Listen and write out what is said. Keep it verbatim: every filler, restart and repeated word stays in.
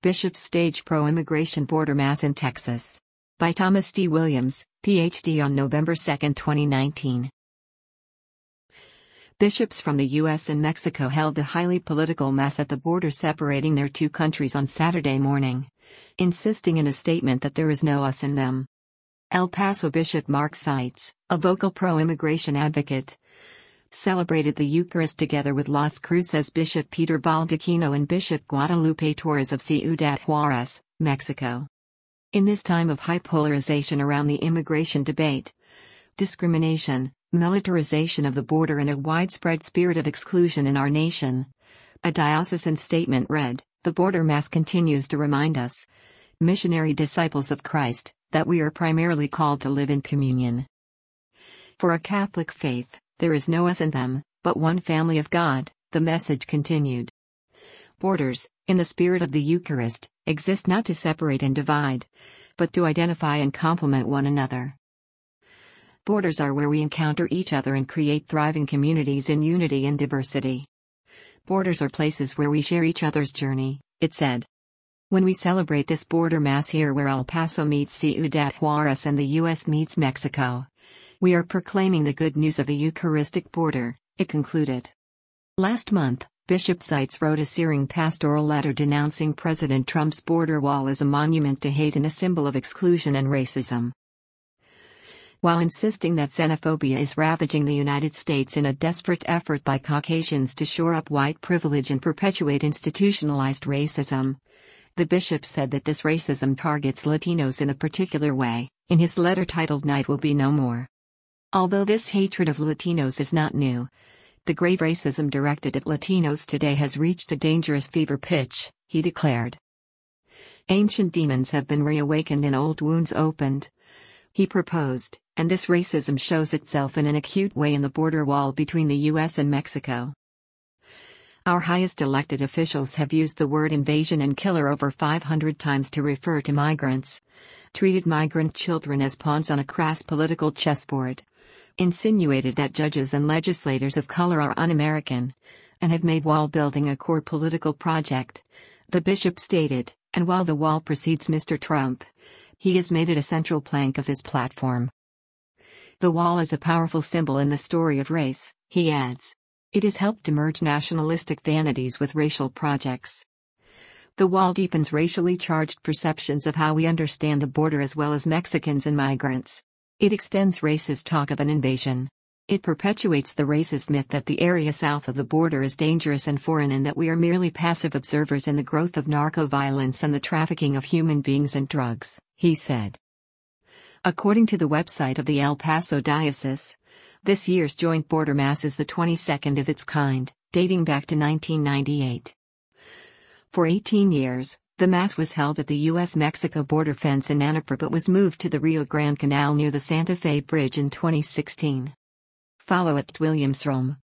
Bishops stage pro-immigration border mass in Texas. By Thomas D. Williams, P H D on November second, twenty nineteen. Bishops from the U S and Mexico held a highly political mass at the border separating their two countries on Saturday morning, insisting in a statement that there is no us in them. El Paso Bishop Mark Seitz, a vocal pro-immigration advocate, celebrated the Eucharist together with Las Cruces Bishop Peter Baldacchino and Bishop Guadalupe Torres of Ciudad Juarez, Mexico. In this time of high polarization around the immigration debate, discrimination, militarization of the border and a widespread spirit of exclusion in our nation, a diocesan statement read, "The border mass continues to remind us, missionary disciples of Christ, that we are primarily called to live in communion. For a Catholic faith, there is no us in them, but one family of God," the message continued. Borders, in the spirit of the Eucharist, exist not to separate and divide, but to identify and complement one another. Borders are where we encounter each other and create thriving communities in unity and diversity. Borders are places where we share each other's journey, it said. When we celebrate this border mass here where El Paso meets Ciudad Juarez and the U S meets Mexico, we are proclaiming the good news of a Eucharistic border, it concluded. Last month, Bishop Seitz wrote a searing pastoral letter denouncing President Trump's border wall as a monument to hate and a symbol of exclusion and racism. While insisting that xenophobia is ravaging the United States in a desperate effort by Caucasians to shore up white privilege and perpetuate institutionalized racism, the bishop said that this racism targets Latinos in a particular way, in his letter titled "Night Will Be No More." Although this hatred of Latinos is not new, the grave racism directed at Latinos today has reached a dangerous fever pitch, he declared. Ancient demons have been reawakened and old wounds opened, he proposed, and this racism shows itself in an acute way in the border wall between the U S and Mexico. Our highest elected officials have used the word invasion and killer over five hundred times to refer to migrants, treated migrant children as pawns on a crass political chessboard, insinuated that judges and legislators of color are un-American, and have made wall building a core political project, the bishop stated, and while the wall precedes Mister Trump, he has made it a central plank of his platform. The wall is a powerful symbol in the story of race, he adds. It has helped to merge nationalistic vanities with racial projects. The wall deepens racially charged perceptions of how we understand the border as well as Mexicans and migrants. It extends racist talk of an invasion. It perpetuates the racist myth that the area south of the border is dangerous and foreign and that we are merely passive observers in the growth of narco-violence and the trafficking of human beings and drugs, he said. According to the website of the El Paso Diocese, this year's joint border mass is the twenty-second of its kind, dating back to nineteen ninety-eight. For eighteen years, the mass was held at the U S Mexico border fence in Anapra but was moved to the Rio Grande Canal near the Santa Fe Bridge in twenty sixteen. Follow at Williams Rome.